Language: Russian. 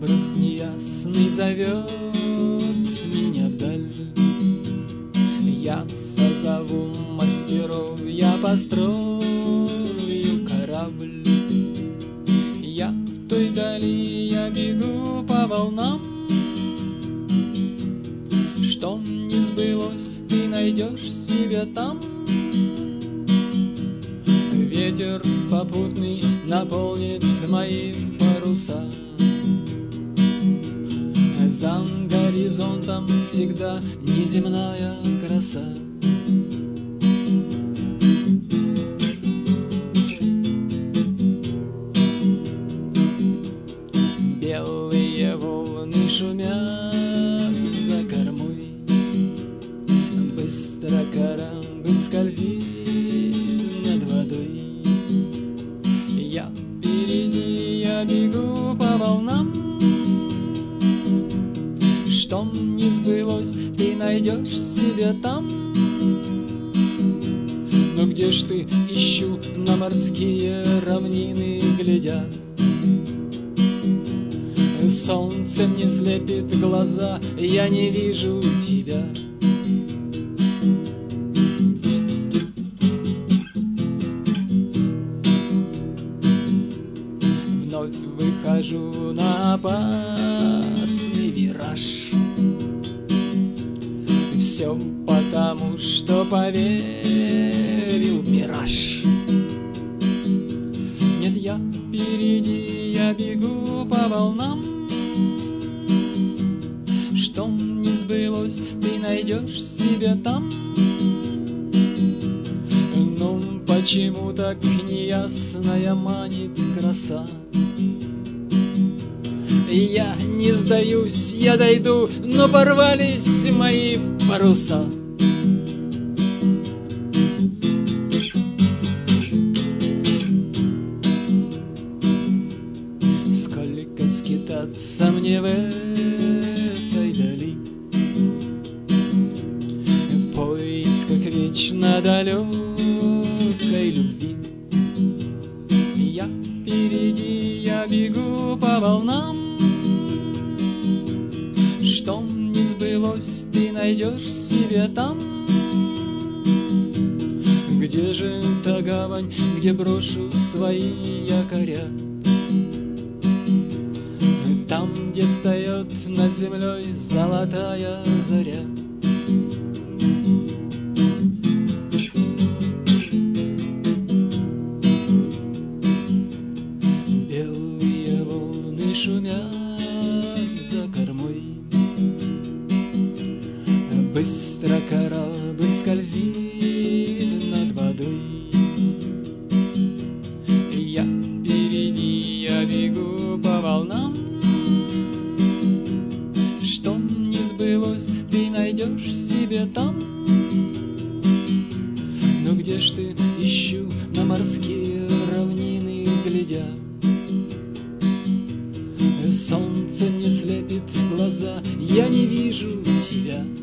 Образ неясный зовет меня вдаль. Я созову мастеров, я построю корабль. Я в той дали, я бегу по волнам. Что не сбылось, ты найдешь себе там. Ветер попутный наполнит мои паруса. За горизонтом всегда неземная краса. Белые волны шумят за кормой. Быстро корабль скользит над водой. Я впереди, я бегу по волнам. Что не сбылось, ты найдешь себе там. Но где ж ты, ищу на морские равнины глядя. Солнце мне слепит глаза, я не вижу тебя. Вновь выхожу на опасный вираж. Все потому, что поверил в мираж. Нет, я впереди, я бегу по волнам. Что не сбылось, ты найдешь себе там. Ну, почему так неясная манит краса? Я не сдаюсь, я дойду, но порвались мои паруса. Сколько скитаться мне в этой дали, в поисках вечно далекой любви. Я впереди, я бегу по волнам. Что не сбылось, ты найдешь себе там. Где же та гавань, где брошу свои якоря? Там, где встает над землей золотая заря. Белые волны шумят за кормой. Быстро корабль скользит над водой. Я впереди, я бегу по волнам. Что не сбылось, ты найдешь себе там. Но где ж ты, ищу на морские равнины глядя. Солнце мне слепит глаза, я не вижу тебя.